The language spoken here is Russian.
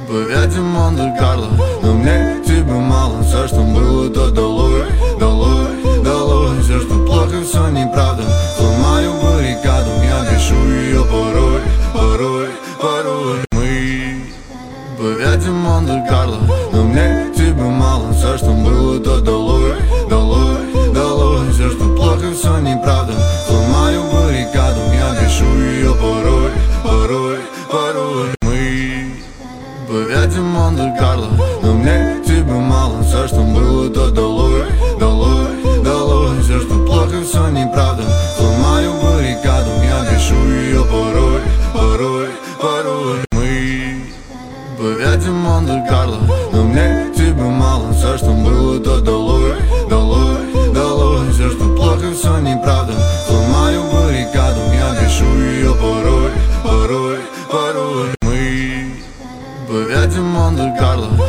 Поедем в Монте-Карло, но мне тебя мало. Все, что было, то долой, долой, долой. Все, что плохо, все неправда. Сломаю баррикаду, я грешу ее порой, порой, порой. Мы поедем в Монте-Карло, но мне тебя мало. Все, что было, то долой, долой, долой. Все, что плохо, все неправда. Сломаю баррикаду, я грешу ее порой, порой, порой. Поедем в Монте-Карло, но мне тебя мало. Все, что было, то долой, долой, долой. Все, что плохо, все неправда. Сломаю баррикаду, я грешу ее порой, порой, порой. Мы поедем в Монте-Карло, но мне тебя мало. Все, что было, то долой, долой, долой. Все, что плохо, все неправда. Сломаю баррикаду, я грешу ее порой, порой, порой. Поедем в Монте-Карло,